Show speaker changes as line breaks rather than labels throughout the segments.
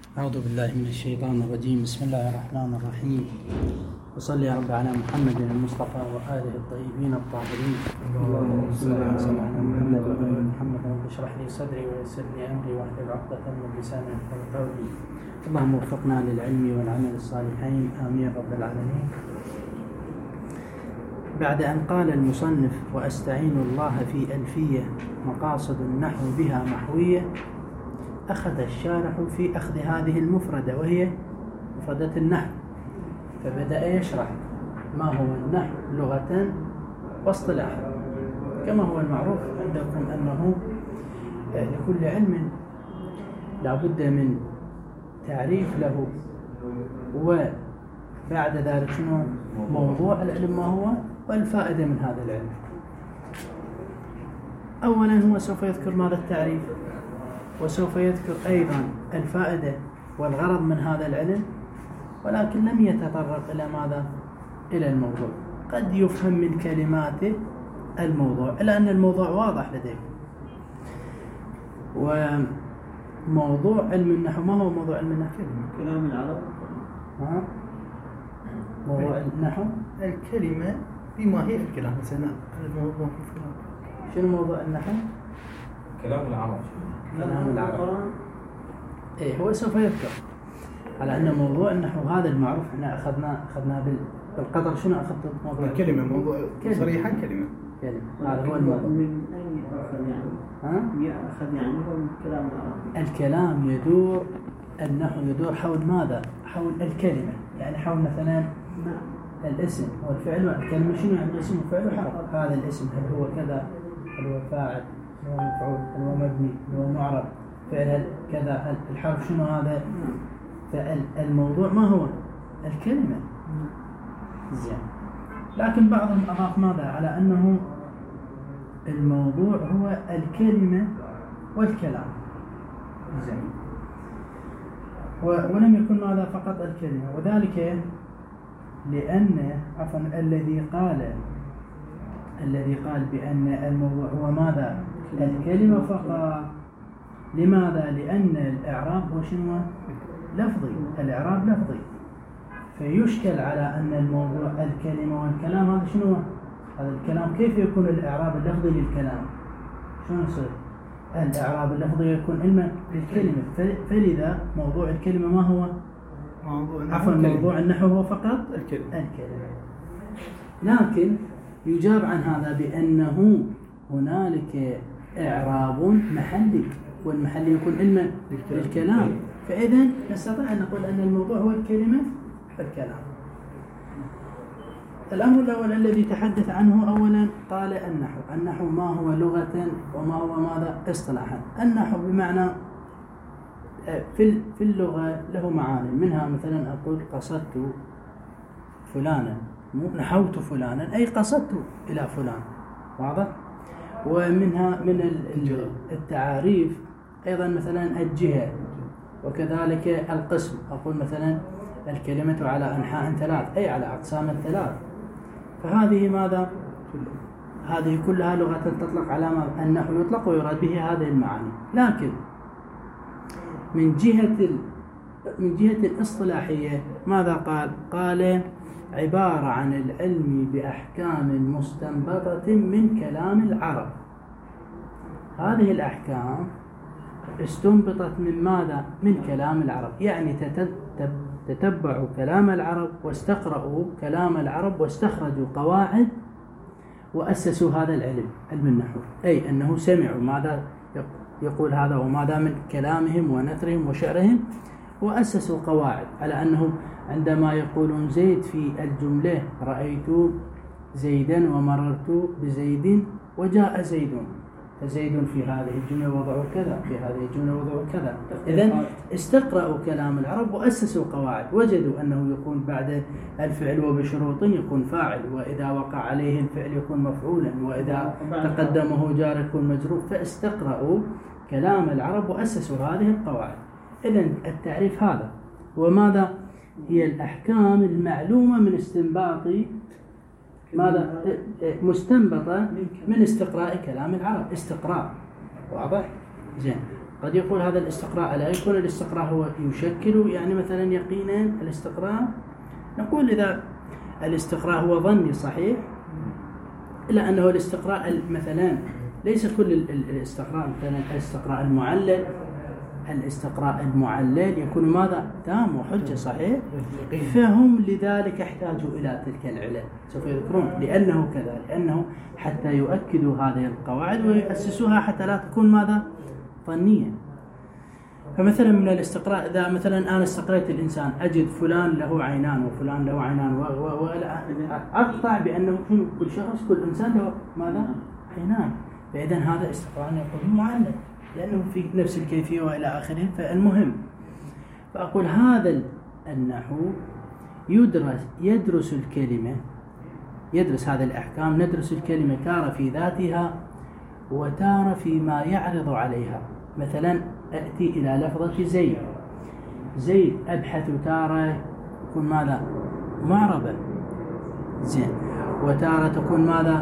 أعوذ بالله من الشيطان الرجيم. بسم الله الرحمن الرحيم. وصلي يا رب على محمد المصطفى وآله الطيبين الطاهرين. اللهم صل على محمد وآل محمد. رب اشرح لي صدري ويسر لي أمري واحلل عقدة من لساني يفقهوا قولي. اللهم وفقنا للعلم والعمل الصالحين آمين رب العالمين. بعد أن قال المصنف وأستعين الله في ألفية مقاصد النحو بها محوية، أخذ الشارح في أخذ هذه المفردة وهي مفردة النحو، فبدأ يشرح ما هو النحو لغة واصطلاحا. كما هو المعروف عندكم أنه لكل علم لا بد من تعريف له، وبعد ذلك شنو موضوع العلم ما هو والفائدة من هذا العلم. أولا هو سوف يذكر ماذا التعريف، وسوف يذكر أيضا الفائدة والغرض من هذا العلم، ولكن لم يتطرق إلى ماذا؟ إلى الموضوع. قد يفهم من كلماته الموضوع، إلا أن الموضوع واضح لديكم. وموضوع علم النحو، ما هو موضوع علم النحو؟
كلام العرب.
موضوع النحو
الكلمة بما هي في الكلام. مثلا الموضوع في الكلام.
شنو موضوع النحو؟
كلام العرب.
كلام العرب. إيه، هو سوف يذكر على أن موضوع النحو هذا المعروف. احنا أخذنا بالقدر. شنو أخذت موضوع
الكلمة؟ موضوع صريحا كلمة.
هذا هو الموضوع.
من أين أخذ يعني؟ يأخذ يعني هو من كلام العرب.
الكلام يدور، النحو يدور حول ماذا؟ حول الكلمة، يعني حول مثلا الاسم والفعل والكلمة. شنو يعني اسم وفعل وحرف؟ هذا الاسم هل هو كذا؟ هل هو فاعل؟ هل هو مفعول؟ هل هو مبني؟ هل هو معرب؟ فعل كذا؟ هل الحرف شنو هذا؟ فالموضوع ما هو؟ الكلمة. زين. لكن بعضهم أضاف ماذا؟ على أنه الموضوع هو الكلمة والكلام. زين. ولم يكن ماذا فقط الكلمة، وذلك لأن الذي قال بأن الموضوع هو ماذا؟ الكلمة فقط. لماذا؟ لأن الإعراب هو شنو؟ لفظي. الإعراب لفظي، فيشكل على أن الموضوع الكلمة والكلام. هذا شنو؟ هذا الكلام كيف يكون الإعراب اللفظي للكلام؟ شنو يصير؟ الإعراب اللفظي يكون علما للكلمة، فلذا موضوع الكلمة ما هو؟ موضوع النحو هو فقط الكلمة. لكن يجاب عن هذا بأنه هنالك إعراب محلي، والمحلي يكون علما للكلام. فإذا نستطيع أن نقول أن الموضوع هو الكلمة والكلام. الأمر الأول الذي تحدث عنه أولا قال النحو ما هو لغة وما هو ماذا اصطلاحا. النحو بمعنى في اللغة له معاني، منها مثلا أقول قصدت فلانا، نحوت فلانا أي قصدت إلى فلان. واضح؟ ومنها من التعاريف أيضا مثلا الجهة، وكذلك القسم. أقول مثلا الكلمة على أنحاء ثلاث أي على أقسام ثلاث. فهذه ماذا؟ هذه كلها لغة تطلق على النحو، يطلق ويراد به هذه المعاني. لكن من جهة الإصطلاحية ماذا قال؟ قال عبارة عن العلم بأحكام مستنبطة من كلام العرب. هذه الأحكام استنبطت من ماذا؟ من كلام العرب، يعني تتبعوا كلام العرب واستقرأوا كلام العرب واستخرجوا قواعد وأسسوا هذا العلم، علم النحو. أي أنه سمعوا ماذا يقول هذا وماذا من كلامهم ونثرهم وشعرهم، وأسسوا قواعد على أنه عندما يقولون زيد في الجملة رأيت زيدا ومررت بزيد وجاء زيد، فزيد في هذه الجملة وضعوا كذا، في هذه الجملة وضعوا كذا. إذن استقرأوا كلام العرب وأسسوا قواعد، وجدوا أنه يكون بعد الفعل وبشروط يكون فاعل، وإذا وقع عليه الفعل يكون مفعولا، وإذا تقدمه جار يكون مجرور. فاستقرأوا كلام العرب وأسسوا هذه القواعد. إذن التعريف هذا. وماذا هي الأحكام المعلومة من استنباط ماذا؟ مستنبطة من استقراء كلام العرب. استقراء. واضح؟ زين. قد يقول هذا الاستقراء لا يكون الاستقراء هو يشكل يعني مثلا يقينا الاستقراء. نقول إذا الاستقراء هو ظني صحيح، إلا أنه الاستقراء مثلا ليس كل الاستقراء، مثلا الاستقراء المعلل، الاستقراء المعلل يكون ماذا؟ تام وحجة صحيح، فهم لذلك احتاجوا إلى تلك العلل سوف يذكرون، لأنه كذا، لأنه حتى يؤكدوا هذه القواعد ويؤسسوها حتى لا تكون ماذا؟ ظنية. فمثلا من الاستقراء إذا مثلا أنا استقريت الإنسان أجد فلان له عينان وفلان له عينان أقطع بأنه كل شخص كل إنسان له ماذا؟ عينان، فإذا هذا استقراء يقول معلل لأنه في نفس الكيفية وإلى آخره. فالمهم فأقول هذا النحو يدرس الكلمة، يدرس هذه الأحكام، ندرس الكلمة تارة في ذاتها وتارة فيما يعرض عليها. مثلا أتي إلى لفظة زيد، زيد أبحث تارة تكون ماذا؟ معربة زين، وتارة تكون ماذا؟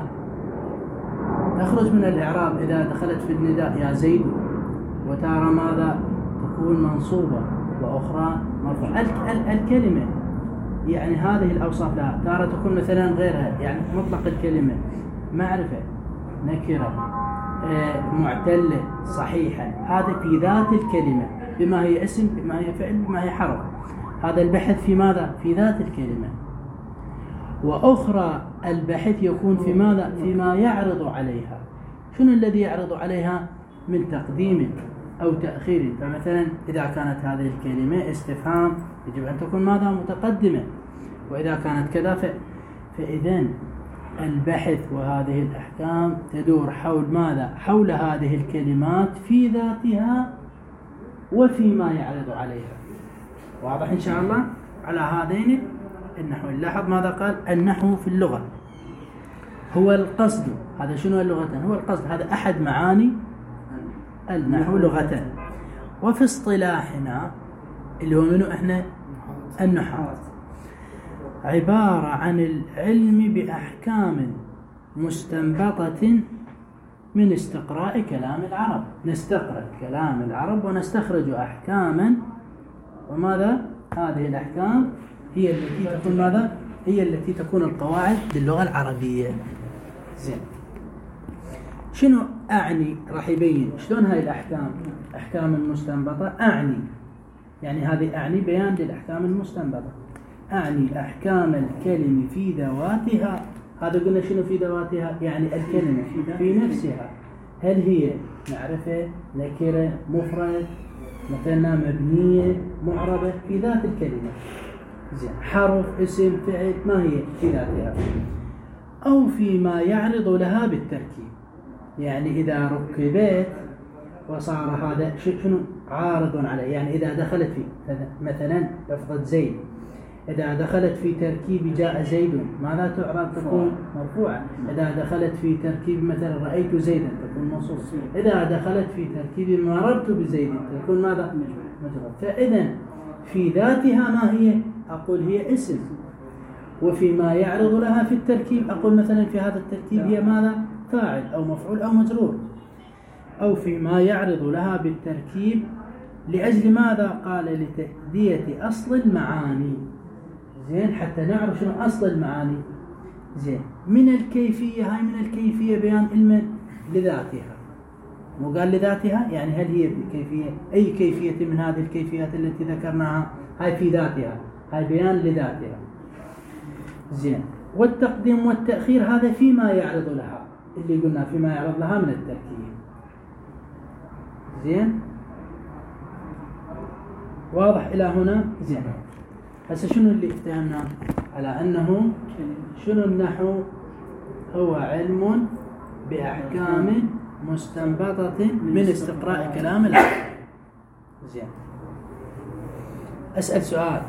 تخرج من الإعراب إذا دخلت في النداء يا زيد، وتارة ماذا؟ تكون منصوبة وأخرى مرفوعة. الكلمة يعني هذه الأوصاف لها، تارة تكون مثلا غيرها، يعني مطلق الكلمة معرفة، نكرة، معتلة، صحيحة، هذا في ذات الكلمة بما هي اسم، بما هي فعل، بما هي حرف. هذا البحث في ماذا؟ في ذات الكلمة. وأخرى البحث يكون في ماذا؟ فيما يعرض عليها. شنو الذي يعرض عليها؟ من تقديم أو تأخير. فمثلا إذا كانت هذه الكلمة استفهام يجب أن تكون ماذا؟ متقدمة، وإذا كانت كذا فإذا البحث وهذه الأحكام تدور حول ماذا؟ حول هذه الكلمات في ذاتها وفيما يعرض عليها. واضح إن شاء الله على هذين النحو. لاحظ ماذا قال؟ النحو في اللغة هو القصد. هذا شنو اللغة؟ هو القصد، هذا أحد معاني النحو لغة. وفي اصطلاحنا اللي هو منه إحنا النحاة، عبارة عن العلم بأحكام مستنبطة من استقراء كلام العرب. نستقرأ كلام العرب ونستخرج أحكاما، وماذا؟ هذه الأحكام هي التي تكون ماذا؟ هي التي تكون القواعد باللغة العربية. زين، شنو أعني؟ راح يبين شلون هاي الأحكام، أحكام المستنبطة. أعني يعني هذه أعني بيان للأحكام المستنبطة. أعني أحكام الكلمة في ذواتها. هذا قلنا شنو في ذواتها؟ يعني الكلمة في نفسها، هل هي معرفة، نكرة، مفرد، مثلا مبنية، معربة، في ذات الكلمة. زين، حرف، اسم، فعل، ما هي في ذاتها، أو فيما يعرض لها بالتركيب. يعني إذا ركبت وصار هذا شنو عارض عليه، يعني إذا دخلت في مثلا لفظة زيد، إذا دخلت في تركيب جاء زيد ماذا تعرض؟ تكون مرفوعة. إذا دخلت في تركيب مثلا رأيت زيدا تكون منصوبة. إذا دخلت في تركيب مررت بزيد تكون ماذا؟ مجرد. فإذا في ذاتها ما هي؟ أقول هي اسم. وفيما يعرض لها في التركيب أقول مثلا في هذا التركيب هي ماذا؟ فاعل أو مفعول أو مجرور. أو فيما يعرض لها بالتركيب لأجل ماذا؟ قال لتأدية أصل المعاني. زين، حتى نعرف شنو أصل المعاني. زين، من الكيفية، هاي من الكيفية بيان علم لذاتها. مو قال لذاتها، يعني هل هي كيفية؟ أي كيفية من هذه الكيفيات التي ذكرناها؟ هاي في ذاتها، هاي بيان لذاتها. زين، والتقديم والتأخير هذا فيما يعرض لها، اللي قلنا فيما يعرض لها من التركيب. زين، واضح إلى هنا؟ زين، هسه شنو اللي افتهمنا؟ على أنه شنو النحو؟ هو علم بأحكام مستنبطة من استقراء كلام العرب. زين، أسأل سؤال،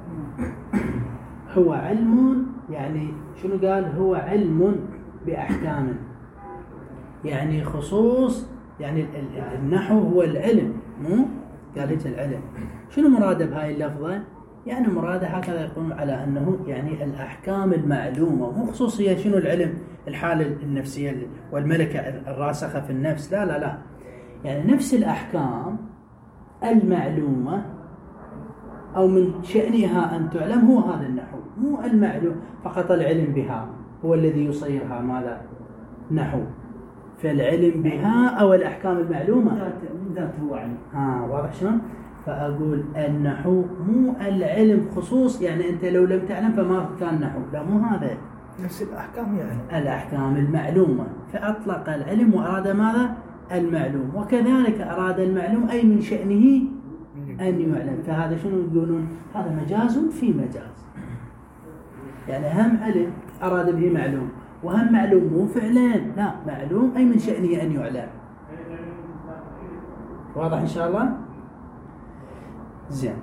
هو علم يعني شنو قال؟ هو علم بأحكام، يعني خصوص، يعني النحو هو العلم، مو قال هيك العلم. شنو مراده بهاي اللفظة؟ يعني مراده هكذا يقول على أنه يعني الأحكام المعلومة، مو خصوصية شنو العلم، الحالة النفسية والملكة الراسخة في النفس، لا لا لا، يعني نفس الأحكام المعلومة أو من شأنها أن تعلم هو هذا النحو، مو المعلوم فقط العلم بها هو الذي يصيرها ماذا نحو. فالعلم بها أو الأحكام المعلومة
من ذاته هو علم.
واضح شلون؟ فأقول النحو مو العلم خصوص، يعني أنت لو لم تعلم فما كان نحو، لا مو هذا،
نفس الأحكام يعني
الأحكام المعلومة. فأطلق العلم وأراد ماذا؟ المعلوم. وكذلك أراد المعلوم أي من شأنه أن يعلم. فهذا شنو يقولون؟ هذا مجاز في مجاز، يعني هم علم أراد به معلوم، وهم معلوم مو فعلين، لا معلوم أي من شأنه أن يعلم. واضح إن شاء الله؟ زين.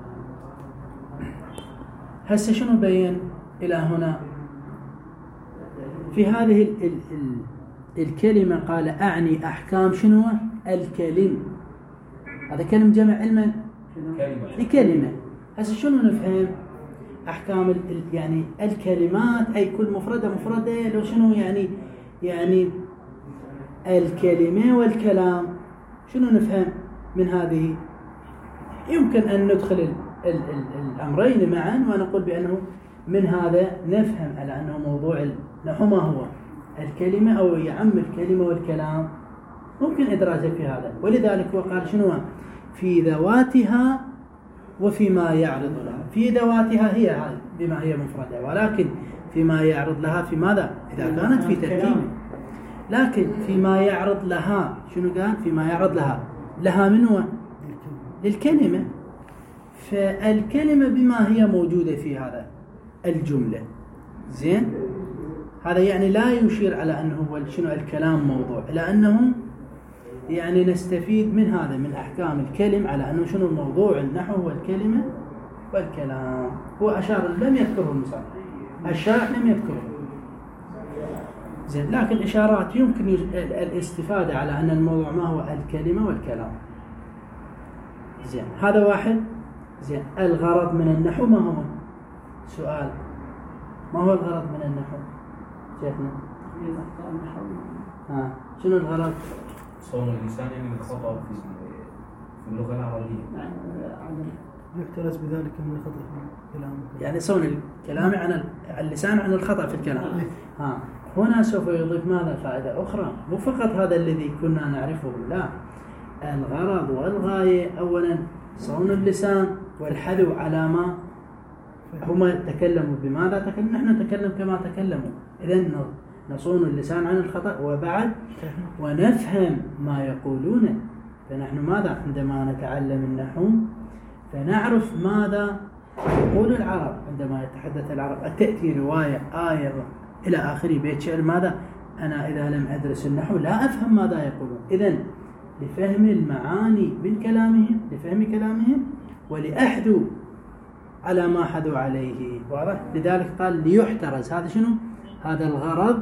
هسه شنو بين إلى هنا في هذه الكلمة؟ قال أعني أحكام شنو؟ الكلم. هذا كلم جمع علما لكلمة. هسه شنو نفهم؟ أحكام يعني الكلمات، أي كل مفردة لو شنو يعني الكلمة والكلام. شنو نفهم من هذه؟ يمكن أن ندخل الأمرين معا ونقول بأنه من هذا نفهم على أنه موضوع النحو ما هو الكلمة أو يعم الكلمة والكلام، ممكن إدراجه في هذا. ولذلك هو قال شنو؟ في ذواتها وفيما يعرض لها. في ذواتها هي هذه بما هي مفردة، ولكن فيما يعرض لها في ماذا؟ إذا كانت في تركيب. لكن فيما يعرض لها شنو قال؟ فيما يعرض لها من هو؟ للكلمة. فالكلمة بما هي موجودة في هذا الجملة. زين؟ هذا يعني لا يشير على أنه هو شنو الكلام موضوع، لأنه يعني نستفيد من هذا من أحكام الكلم على أنه شنو الموضوع النحو هو الكلمة والكلام. هو أشار لم يذكره المصنف، الشارح لم يذكره. زين، لكن إشارات يمكن الاستفادة على أن الموضوع ما هو الكلمة والكلام. زين، هذا واحد. زين، الغرض من النحو ما هو؟ سؤال، ما هو الغرض من النحو شيخنا؟ شنو الغرض؟
صون اللسان من الخطأ في اللغة العربية،
يحترز بذلك من الخطأ في الكلام،
يعني صون الكلام عن اللسان عن الخطأ في الكلام. هنا سوف يضيف ماذا؟ فائدة أخرى، مو فقط هذا الذي كنا نعرفه، لا، الغرض والغاية أولا صون اللسان والحذو على ما هما تكلموا. بماذا تكلموا؟ نحن نتكلم كما تكلموا، إذن نصون اللسان عن الخطأ وبعد ونفهم ما يقولون. فنحن ماذا عندما نتعلم النحو فنعرف ماذا يقول العرب عندما يتحدث العرب. تأتي رواية آية إلى آخر بيت شعر، ماذا أنا إذا لم أدرس النحو لا أفهم ماذا يقولون. إذن لفهم المعاني من كلامهم، لفهم كلامهم ولأحذو على ما حذوا عليه. واضح؟ لذلك قال ليحترز. هذا شنو؟ هذا الغرض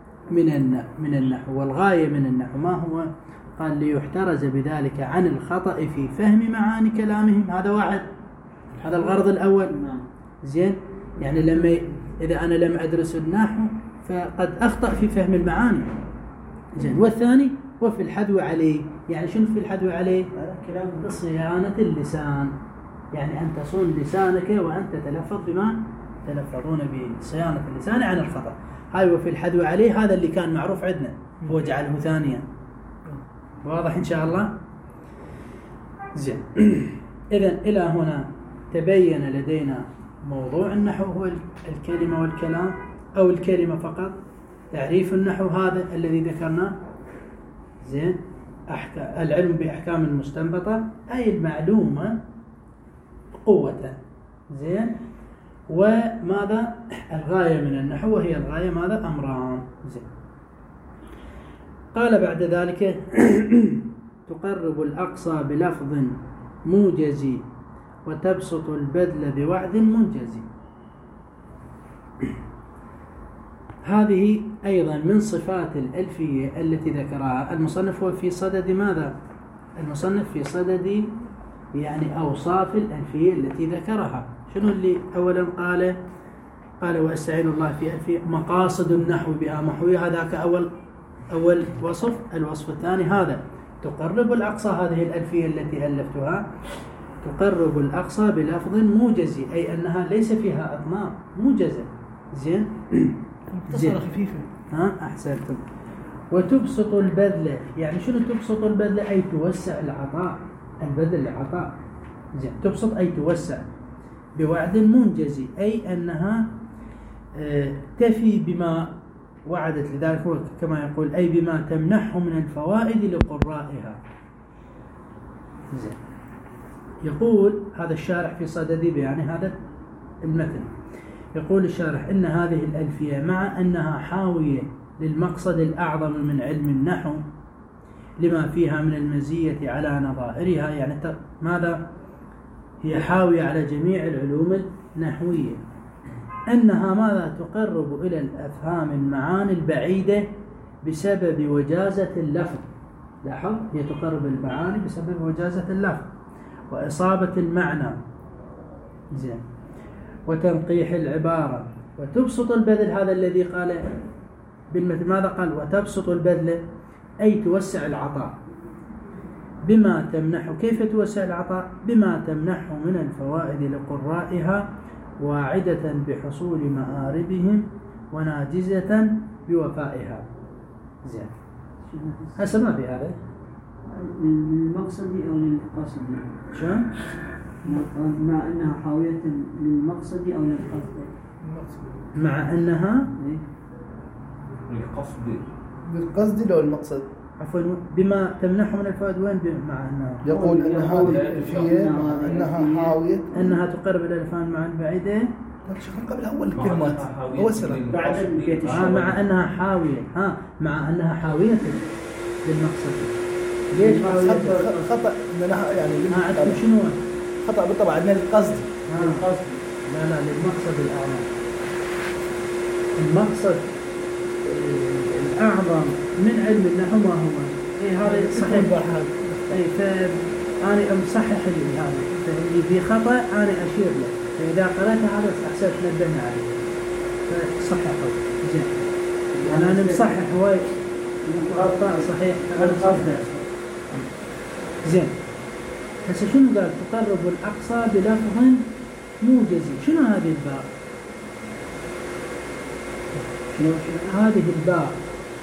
من النحو والغاية من النحو. ما هو؟ قال ليحترز بذلك عن الخطأ في فهم معاني كلامهم. هذا واحد، هذا الغرض الأول. زين، يعني إذا أنا لم أدرس النحو فقد أخطأ في فهم المعاني. زين، والثاني وفي الحذو عليه. يعني شنو في الحذو عليه؟ صيانة اللسان، يعني أن تصون لسانك وأن تتلفظ بما تلفظون به، صيانة اللسان عن الخطأ. هاي وفي الحذو عليه، هذا اللي كان معروف عندنا هو جعله ثانيا. واضح إن شاء الله؟ زين. إذن إلى هنا تبين لدينا موضوع النحو هو الكلمة والكلام، أو الكلمة فقط. تعريف النحو هذا الذي ذكرناه. زين، العلم بأحكام المستنبطة، أي المعلومة قوة. زين، وماذا الغاية من النحو؟ وهي الغاية ماذا؟ أمران. زين، قال بعد ذلك تقرب الأقصى بلفظ موجز وتبسط البذل بوعد منجز. هذه أيضا من صفات الألفية التي ذكرها المصنف. هو في صدد ماذا؟ المصنف في صدد يعني أوصاف الألفية التي ذكرها. شنو اللي أولا قال وأستعين الله في ألفية مقاصد النحو بها محوية. هذاك أول وصف. الوصف الثاني هذا تقرب الأقصى، هذه الألفية التي ألفتها تقرب الأقصى بلفظ موجز، أي أنها ليس فيها أطناب، موجزة. زين.
مختصرة خفيفة.
أحسنتم. وتبسط البذل، يعني شنو تبسط البذل؟ أي توسع العطاء، البذل العطاء. زين. تبسط أي توسع بوعد منجز، أي أنها تفي بما وعدت، لذلك هو كما يقول أي بما تمنحه من الفوائد لقرائها. زين. يقول هذا الشارح في صدد بيان هذا المتن، يقول الشارح إن هذه الألفية مع أنها حاوية للمقصد الأعظم من علم النحو لما فيها من المزية على نظائرها، يعني ماذا؟ هي حاوية على جميع العلوم النحوية، أنها ماذا؟ تقرب إلى الأفهام المعاني البعيدة بسبب وجازة اللفظ. لاحظ، هي تقرب المعاني بسبب وجازة اللفظ وإصابة المعنى. زين. وتنقيح العبارة. وتبسط البذل، هذا الذي قال بالمثل، ماذا قال؟ وتبسط البذل أي توسع العطاء بما تمنحه. كيف توسع العطاء؟ بما تمنحه من الفوائد لقرائها، واعدة بحصول مآربهم وناجزة بوفائها. زين. هسه ما في هذا
للمقصد أو للقصد؟
شلون؟
مع أنها حاوية للمقصد أو للقصد؟
مع أنها
بالقصد لو المقصد.
عفوا، بما تمنحه من الفوائد، وين مع أنها؟
يقول أن هذه الألفية أنها حاوية،
أنها تقرب إلى الأفهام المعاني البعيدة.
قبل أول الكلمات أول سنة
بعد البيت
مع أنها حاوية، مع أنها حاوية للمقصد. ليش حاوية؟
خطأ منها يعني
عندكم شنو؟
خطأ بالطبع عندنا القصد.
القصد. لا للمقصد الأعظم. المقصد الأعظم من علم النحو ما هو؟ هذا صحيح. فأنا أمصحح هذا، فاللي في خطأ أنا أشير له، فإذا قرأت هذا أحسن تنبهنا عليه فصححه. زين. أنا مصحح هواي غلطان صحيح. أنا صحيح. زين. هسه شنو قال؟ تقرب الأقصى بلفظ موجز. شنو هذه الباء؟ شنو هذه الباء؟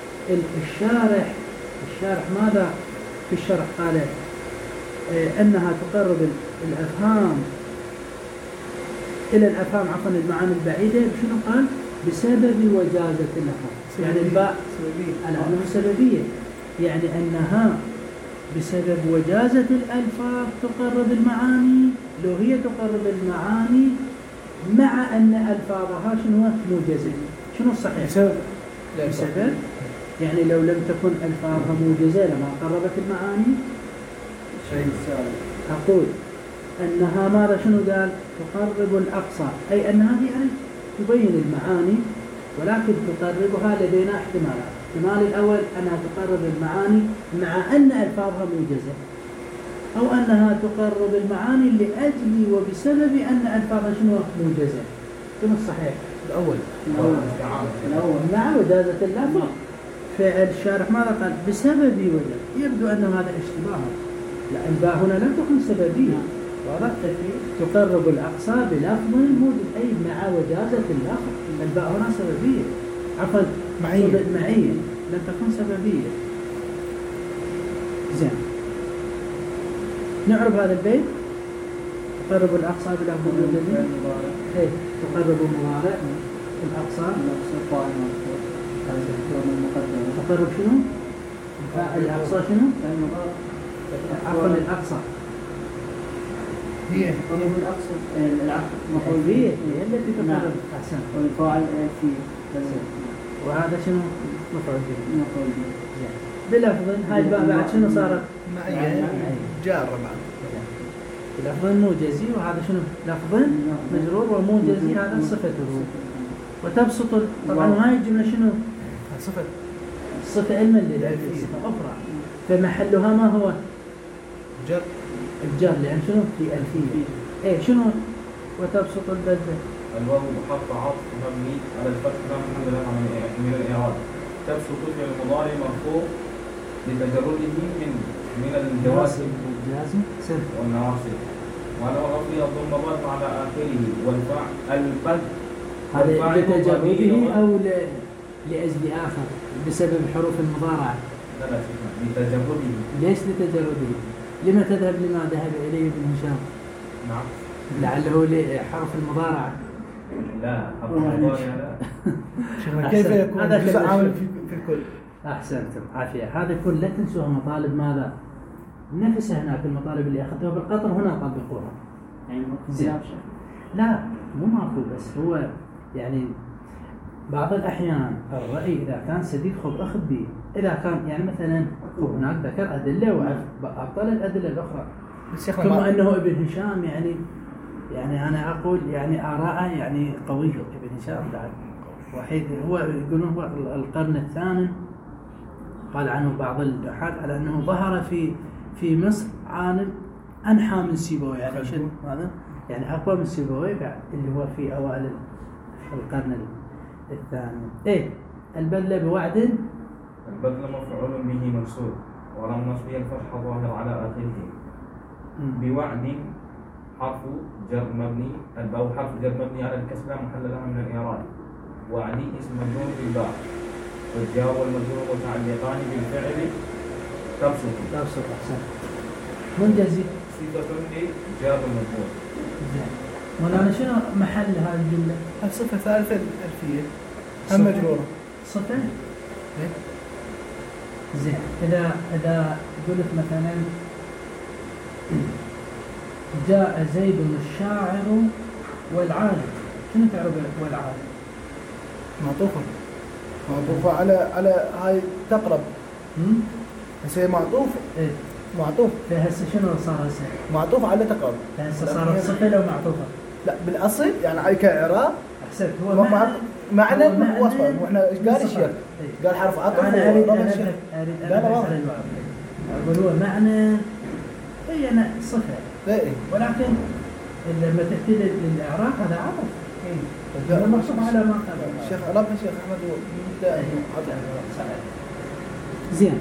الشارح ماذا في الشرح قال؟ أنها تقرب الأفهام إلى الأفهام، عفوا المعاني البعيدة. شنو قال؟ بسبب وجازة اللفظ. يعني الباء أنها سببية، يعني أنها بسبب وجازة الألفاظ تقرب المعاني. لو هي تقرب المعاني مع أن ألفاظها شنو؟ موجزة. شنو الصحيح؟ بسبب يعني لو لم تكن ألفاظها موجزة لما قربت المعاني. أقول أنها ماذا؟ شنو قال؟ تقرب الأقصى، أي أنها يعني تبين المعاني ولكن تقربها. لدينا احتمالات. الاحتمال الأول أنها تقرب المعاني مع أن ألفاظها موجزة، أو أنها تقرب المعاني لأجل وبسبب أن ألفاظها شنو؟ موجزة. شنو الصحيح؟
الأول
مع وجازة اللفظ. فالشارح ماذا قال؟ بسبب وجه. يبدو أن هذا اشتباه، لا الباء هنا لم تكن سببية. واضح؟ تقرب الأقصى بلفظ موجز، أي مع وجازة اللفظ. الباء هنا سببية، عفوا معية، لم تكن سببية. زين. نعرف هذا البيت. تقرب الأقصى بلفظ موجز. تقرب مضارع الأقصى. تقرب شنو؟ الأقصى شنو؟ عفوا الأقصى
هي
قرب الأقصى مفعول به،
هي التي تقرب. أحسن.
والفاعل في
وهذا شنو؟ مفعول به.
مفعول به.
بلفظ. هاي الباء بعد شنو صارت؟
معية جارة بعد.
لفظ موجزي، وهذا شنو؟ لفظ مجرور وموجزي، هذا صفته. وتبسط طبعا هاي الجملة شنو؟
صفة.
صفة علما للألفية، صفة أخرى، فمحلها ما هو؟
جر.
الجر، لأن شنو؟ في ألفية. شنو؟ وتبسط البذل.
الواو حرف عطف مبني على الفتح لا محل له من الإعراب. تبسط فعل المضارع مرفوع لتجرده من من الجواسم
الجازم سر
والنواصب، ولو أطلق الضمضات على آخره والفاء الفد
هذا لتجرده أو لأجل آخر بسبب حروف المضارعة؟
لا لتجرده.
ليش لتجرده؟ لما تذهب لما ذهب إليه ابن هشام؟
نعم
لعله لحرف المضارعة.
لا حرف المضارع لا.
كيف يكون
هذا
جزء
كله
عامل في الكل؟
أحسنتم عافية. هذا كل لا تنسوها مطالب ماذا؟ نفسها هناك المطالب اللي أخذتها بالقطر هنا طبقوها.
يعني
زين. لا مو ماكو، بس هو يعني بعض الأحيان الرأي إذا كان سديد خب أخذ به، إذا كان يعني مثلا هناك ذكر أدلة وأبطل الأدلة الأخرى، كما أنه ابن هشام يعني أنا أقول يعني آراءه يعني قوية. ابن هشام بعد وحيد هو يقولون هو القرن الثامن، قال عنه بعض الأحاد على أنه ظهر في مصر عالم أنحى من سيبويه، يعني شد هذا يعني أقوى من سيبويه اللي هو في أوائل القرن الثاني. إيه البذل بوعد،
البذل مفعول به منصوب ولم نصبه الفتح ظاهر على آخره. بوعد حرف جر مبني، الباء حرف جر مبني على الكسرة محل لها من الإعراب. وعدي اسم مجرور بالباء، والجار والمجرور متعلقان بالفعل تبسط.
أحسن منجزي
صفة لجار المجرور.
زين. مولانا شنو محل هذه الجملة؟
الصفة الثالثة الألفية هم مجرورة.
صفة؟ زين. إذا قلت مثلا جاء زيد الشاعر والعالم، شنو تعرف والعالم؟
معطوفة على هاي تقرب. هسه معطوف.
إيه؟
معطوف.
فهسه شنو صار هسه؟
معطوف على تقرب.
هسه صارت صفة لو معطوفة؟
لا بالأصل يعني على كإعراب.
أحسنت. هو
معنى وصفا. وإحنا إيش قال الشيخ؟ قال حرف عطف.
أنا أريد أقول هو معنى هي صفة.
إيه.
ولكن لما تحتاج للإعراب هذا عطف. إيه. المقصود على ما قال
الشيخ عرفنا الشيخ أحمد
زين.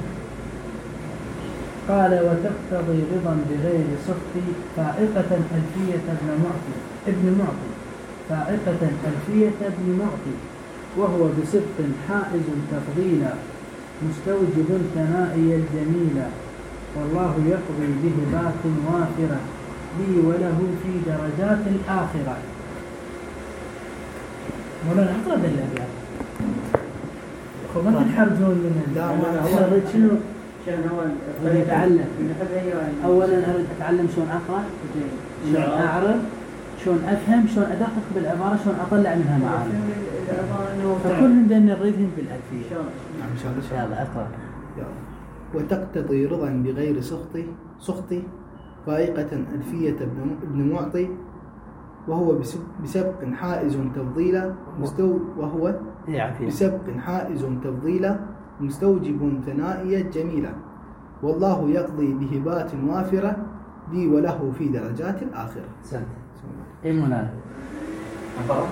قال وتقتضي رضا بغير سخط فائقة ألفية ابن معطي فائقة ألفية ابن معطي، وهو بصدق حائز تفضيلا مستوجب ثنائي الجميلة، والله يقضي بهبات وافرة لي وله في درجات الآخرة. مولانا أقرب الأبيات ما تنحرجون من شنو أريد أتعلم. أولا أريد أتعلم شلون أقرأ، شلون أعرف، شلون أفهم، شلون أدقق بالعبارة، شلون أطلع منها معاني. فكلهم ذن نريدهم بالألفية. إن شاء الله أقرأ.
وتقتضي رضا بغير سخط فائقة ألفية ابن معطي، وهو بسبق حائز تفضيلا مستوجب ثنائية جميلة، والله يقضي بهبات وافرة لي وله في درجات الآخرة.
سنت. إيه مولانا؟
أقرأ؟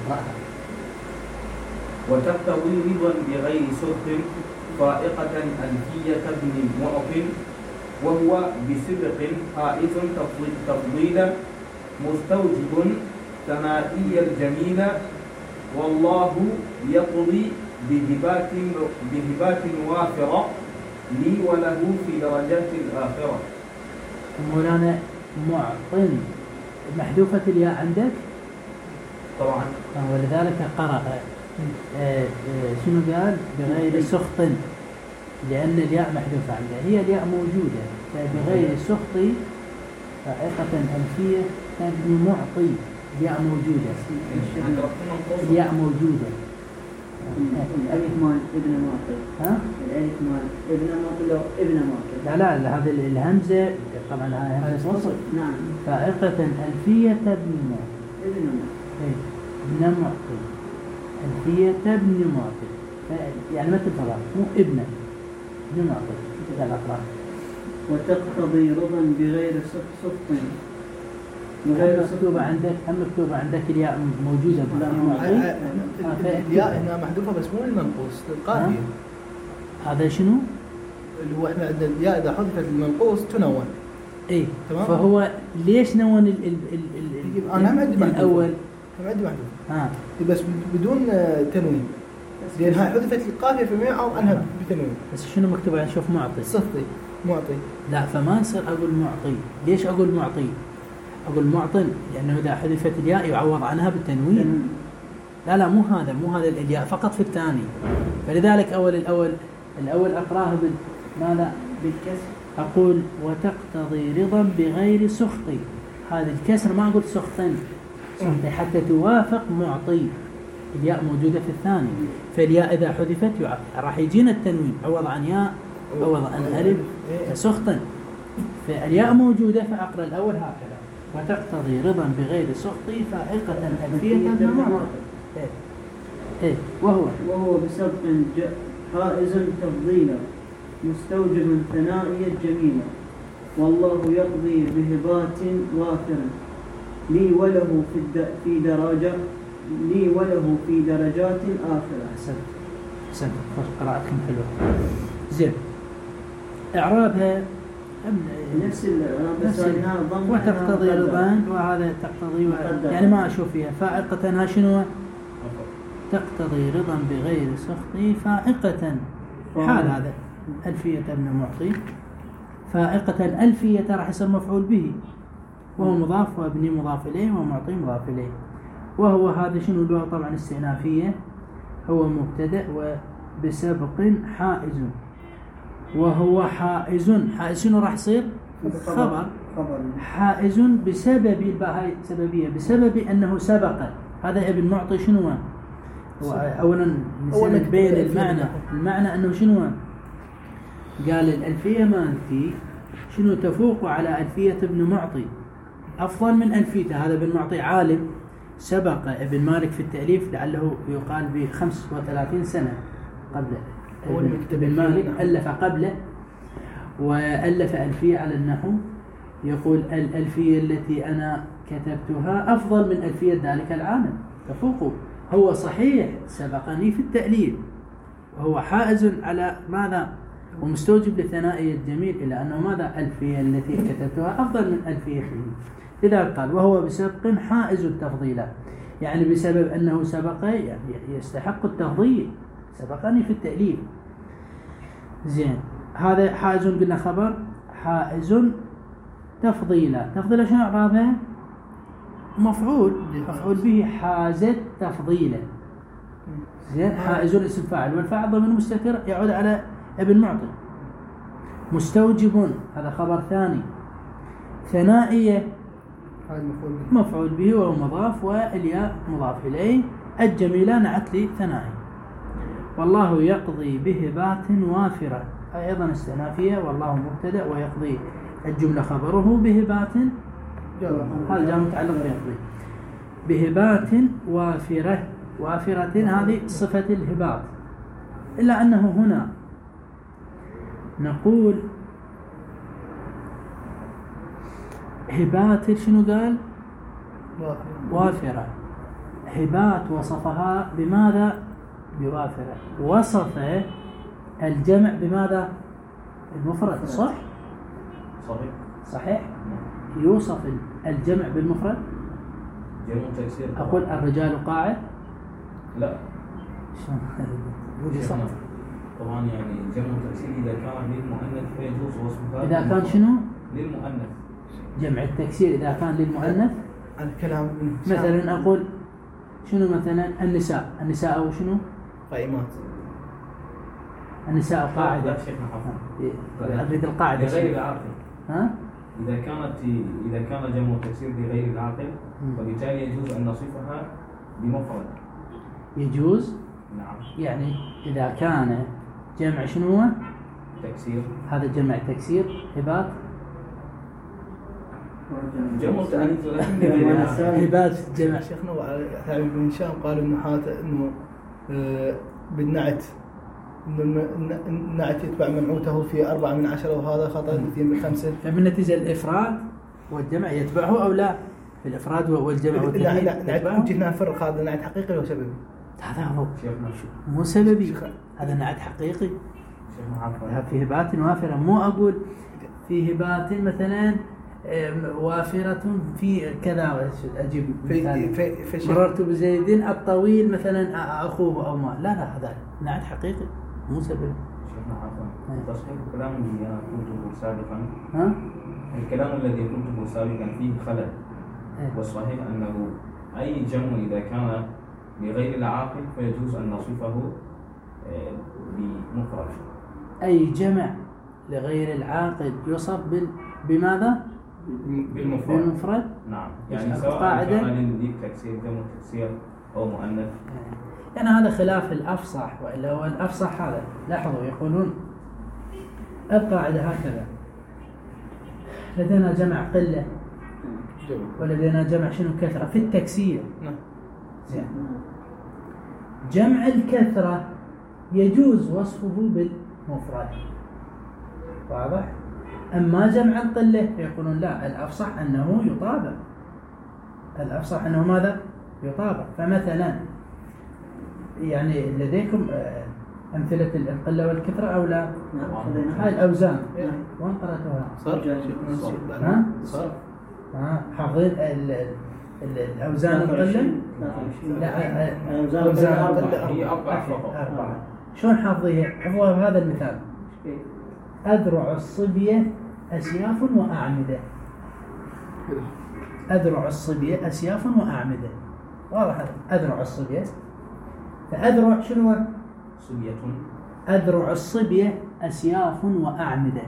وتقتضي رضا بغير سخط فائقة ألفية ابن معطي، وهو بسبق حائز تفضيلا مستوجب ثنائي الجميلة، والله يقضي بهبات وافرة لي وله في درجات الآخرة.
مولانا معطٍ محذوفة الياء عندك؟
طبعا.
ولذلك قرأ شنو قال؟ بغير سخط، لأن الياء محذوفة عنده، هي الياء موجودة، فبغير سخط فائقة ألفية ابن معطي، الياء موجودة. الياء موجودة.
الألف مال ابن معطي.
ها؟
الألف مال ابن معطي لو ابن معطي.
لا هذه الهمزة طبعا هاي همزة وصل.
نعم.
فائقة ألفية ابن معطي.
ابن معطي.
ابن معطي. ألفية ابن معطي. يعني ما تفرق، مو ابن معطي. لا أقرأ.
وتقتضي رضا بغير سخط.
مكتوبة عندك الياء موجودة.
الياء هنا محذوفة بس مو المنقوص القافية.
هذا شنو؟
اللي هو احنا عندنا الياء اذا حذفت المنقوص تنون.
اي
تمام.
فهو ليش نون
انا ما عندي
الاول؟
انا عندي محذوف بس بدون تنوين، لان هاي حذفت القافيه في الميم او انها بتنوين.
بس شنو مكتوب عندي؟ شوف معطي
صفتي معطي.
لا فما يصير اقول معطي. ليش اقول معطي؟ اقول معطي لانه اذا حذفت الياء يعوض عنها بالتنوين. لا مو هذا الياء فقط في الثاني. فلذلك الاول اقراه ماذا؟ بالكسر. اقول وتقتضي رضا بغير سخط. هذا الكسر ما اقول سخطا حتى توافق معطي. الياء موجوده في الثاني، فالياء اذا حذفت راح يجينا التنوين عوض عن ياء عوض عن الف سخطا. فالياء موجوده فاقرا الاول هكذا وتقتضي رضا بغير سخط فائقة ألفية
وهو بسبق حائز تفضيلا مستوجب ثنائيا جميلا والله يقضي بهبات وافرا لي وله في درجات آخرة.
أحسنت قراءتكم حلوة. زين إعرابها
نفس الإعراب
وتقتضي رضا وهذا تقتضي يعني ما أشوف فيها فائقة. ها شنو؟ تقتضي رضا بغير سخط فائقة حال هذا ألفية ابن معطي. فائقة الألفية راح يصير مفعول به وهو مضاف وابني مضاف إليه ومعطي مضاف إليه. وهو هذا شنو اللغة طبعا استئنافية. هو مبتدأ وبسبق حائز. وهو حائز شنو راح يصير؟ خبر. حائز بسبب الباء سببية بسبب أنه سبق. هذا ابن معطي شنو؟ أولا نبين المعنى أنه شنو؟ قال الألفية مالتي شنو تفوق على ألفية ابن معطي أفضل من ألفيته. هذا ابن معطي عالم سبق ابن مالك في التأليف لعله يقال ب35 سنة قبله. ابن مالك ألف قبله وألف ألفية على النحو. يقول الألفية التي أنا كتبتها أفضل من ألفية ذلك العالم تفوق. هو صحيح سبقني في التأليف وهو حائز على ماذا؟ ومستوجب للثنائي الجميل إلى أنه ماذا؟ ألفية التي كتبتها أفضل من ألفية فيه. لذلك قال وهو بسبق حائز التفضيل يعني بسبب أنه سبق يعني يستحق التفضيل سبقني في التأليف. زين هذا حائز قلنا خبر حائز تفضيلا. تفضيلا شنو إعرابها؟ مفعول به حازت تفضيلا. زين حائز اسم فاعل والفاعل ضمير مستتر يعود على ابن معطي. مستوجب هذا خبر ثاني. ثنائية مفعول به وهو مضاف والياء مضاف إليه. الجميلة نعت لي ثنائي. والله يقضي بهبات وافرة أيضا استئنافية. والله مبتدأ ويقضي الجملة خبره بهبات هذا جاء متعلق بيقضي بهبات وافرة هذه صفة الهبات. إلا أنه هنا نقول هبات شنو قال؟ وافرة. هبات وصفها بماذا؟ بوافرة. وصف الجمع بماذا؟ المفرد. صحيح يوصف الجمع بالمفرد.
جمع تكسير.
أقول الرجال قاعد.
لا
صح.
طبعا يعني جمع تكسير إذا كان للمؤنث فيجوز وصفها.
إذا كان شنو؟
للمؤنث. جمع
التكسير إذا كان للمؤنث.
الكلام
مثلا أقول شنو مثلا النساء أو شنو؟
قائمات.
النساء قاعدة. أريد القاعدة.
غير العاقل.
ها؟
إذا كان جمع التكسير بغير العاقل وبالتالي يجوز أن نصفها بمفرد.
يجوز؟
نعم.
يعني إذا كان جمع شنو هو؟
تكسير.
هذا جمع تكسير. هبات
جمع تأنيث
هبات جمع.
شيخنا وعلى بن هشام قالوا إنه بالنعت إنه النعت يتبع منعوته في 4 من 10 وهذا خطأ 2 من 5.
فبالنتيجة الإفراد والجمع يتبعه أو لا؟ في الإفراد والجمع والتأنيث
لا هنا نفرق هذا نعت حقيقي وسببي.
هذا هو مو سببي. هذا نعت حقيقي في هبات وافرة، مو أقول في هبات مثلا وافرة في كذا. أجيب مثال مررت بزيد الطويل مثلا أخوه أو ما، لا هذا نعت حقيقي مو سبب.
تصحيح الكلام الذي أنا قلته سابقا، الكلام الذي قلته سابقا فيه خلل، والصحيح أنه أي جمع إذا كان لغير العاقل فيجوز أن نصفه بمفرد.
أي جمع لغير العاقل يصف بماذا؟ بالمفرد.
نعم، يعني سواء كان للتكسير جمع تكسير أو مؤنث.
يعني هذا خلاف الأفصح، وإلا هو الأفصح هذا. لاحظوا يقولون القاعدة هكذا: لدينا جمع قلة ولدينا جمع شنو كثرة في التكسير. جمع الكثرة يجوز وصفه بالمفرد، واضح؟ أما جمع القلة يقولون لا، الأفصح أنه يطابق، الأفصح أنه ماذا؟ يطابق. فمثلا يعني لديكم أمثلة القلة والكثرة أو لا؟ هاي الأوزان وين قرأتوها؟
صرف.
حافظين الأوزان القلة؟ لا، أوزان القلة
هي 4 فقط.
4. شلون حافظيها؟ حفظوها بهذا المثال: أذرع الصبية أسياف وأعمدة. أذرع الصبية أسياف وأعمدة، واضح هذا. أذرع الصبية، فأذرع شنو؟
صبية.
أذرع الصبية أسياف وأعمدة.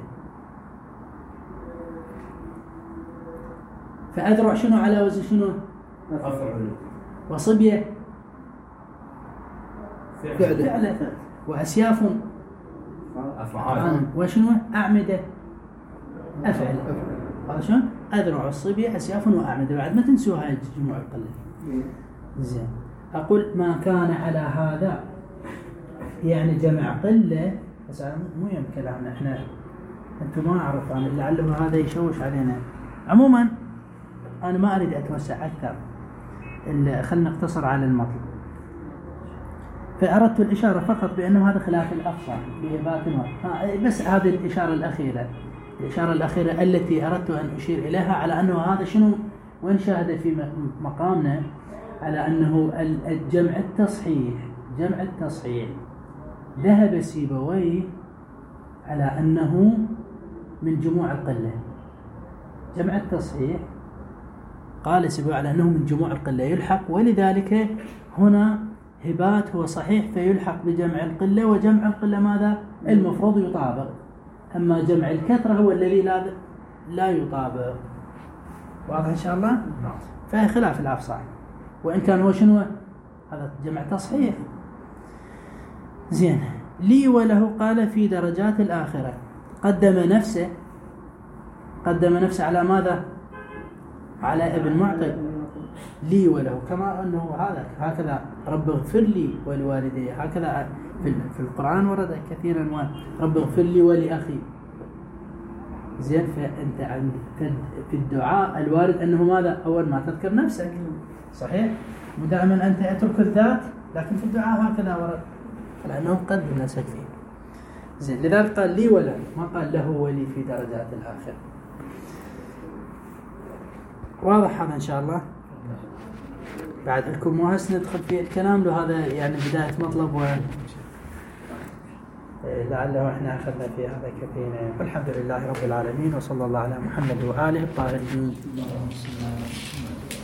فأذرع شنو على وزن شنو؟
أفعل.
وصبية
فعل.
وأسياف
أفعال.
وشنو؟ أعمدة أفعل. هذا شنو؟ أذرع الصبية أسياف وأعمدة. بعد ما تنسوا هاي الجموع القلة. زين، أقول ما كان على هذا يعني جمع قلة، بس مو يم كلامنا احنا، انتم ما اعرف انا، لعله هذا يشوش علينا. عموما انا ما اريد اتوسع اكثر، خلينا نقتصر على المطلب. فاردت الاشاره فقط بانه هذا خلاف الافصح بهبات بس هذه الاشاره الاخيره التي اردت ان اشير اليها، على انه هذا شنو وين شاهد في مقامنا، على انه الجمع التصحيح ذهب سيبويه على أنه من جموع القلة. جمع التصحيح قال سيبويه على أنه من جموع القلة يلحق، ولذلك هنا هبات هو صحيح فيلحق بجمع القلة، وجمع القلة ماذا؟ المفرد يطابق. أما جمع الكثرة هو الذي لا يطابق. واضح إن شاء الله؟ فهي خلاف الأفصح، وإن كان هو شنو؟ هذا جمع تصحيح. زين، لي وله قال في درجات الآخرة. قدم نفسه على ماذا؟ على ابن معطي. لي وله، كما أنه هكذا رب اغفر لي ولوالدي، هكذا في القرآن ورد كثيرا رب اغفر لي ولأخي. زين، فأنت في الدعاء الوارد أنه ماذا؟ أول ما تذكر نفسك، صحيح؟ ودائما أنت أترك الذات، لكن في الدعاء هكذا ورد لأنه قدم نفسك فيه. زين، لذلك قال لي ولا، ما قال له ولي في درجات الآخرة. واضح هذا إن شاء الله؟ بعد لكم مو هسه ندخل في الكلام له، هذا يعني بداية مطلب، لعله احنا أخذنا في هذا كثيرا. والحمد لله رب العالمين، وصلى الله على محمد وآله الطاهرين.